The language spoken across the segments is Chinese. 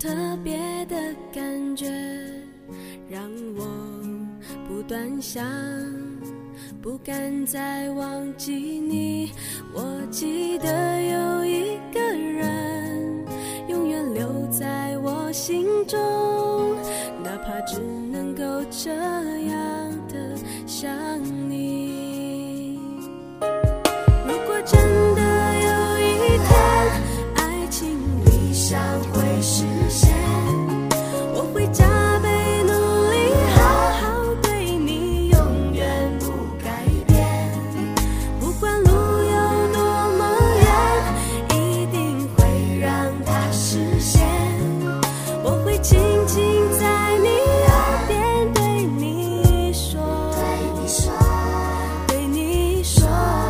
特别的感觉，让我不断想，不敢再忘记你。我记得有一个人永远留在我心中，哪怕只能够这样的想你。如果真的有一天爱情理想会实现，我会加倍努力好好对你，永远不改变。不管路有多么远，一定会让它实现。我会轻轻在你耳边对你说，对你说，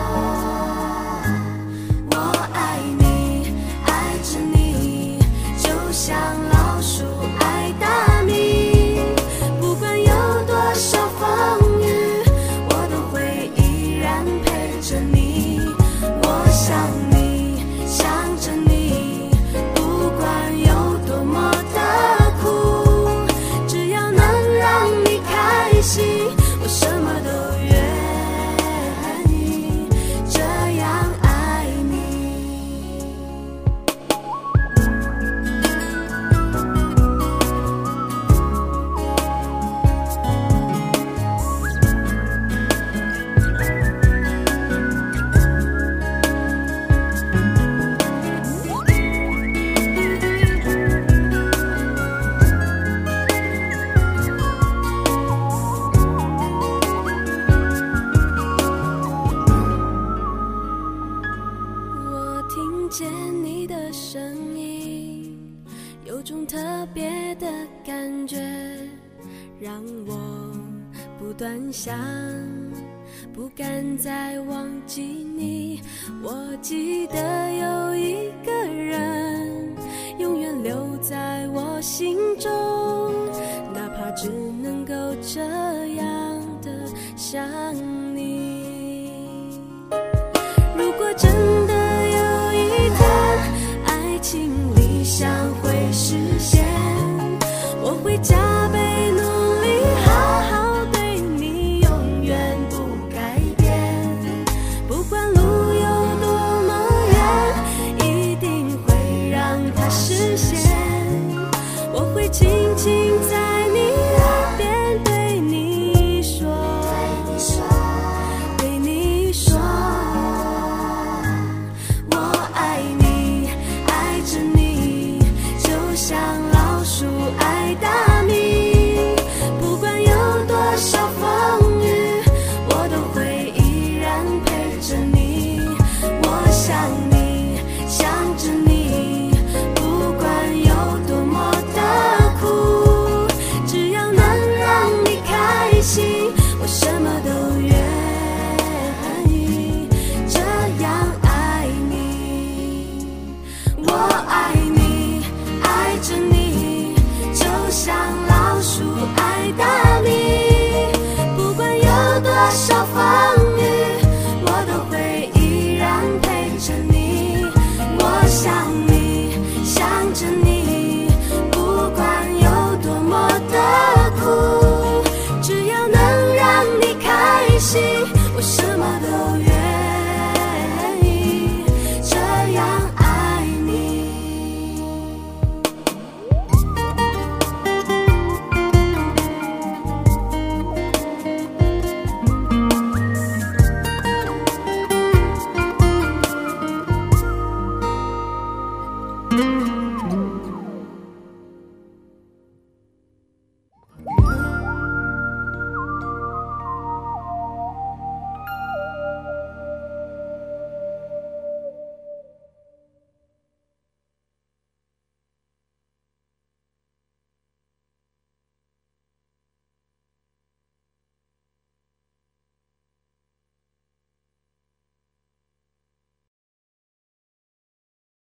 我爱你，爱着你，就像老鼠爱大米。不管有多少风雨，我都会依然陪着你。我想你，想着你，不管有多么的苦，只要能让你开心，我什么都愿意，这样爱你。我听见你的声音，有种特别的感觉，让我不断想，不敢再忘记你。我记得有一个人永远留在我心中，哪怕只能够这样的想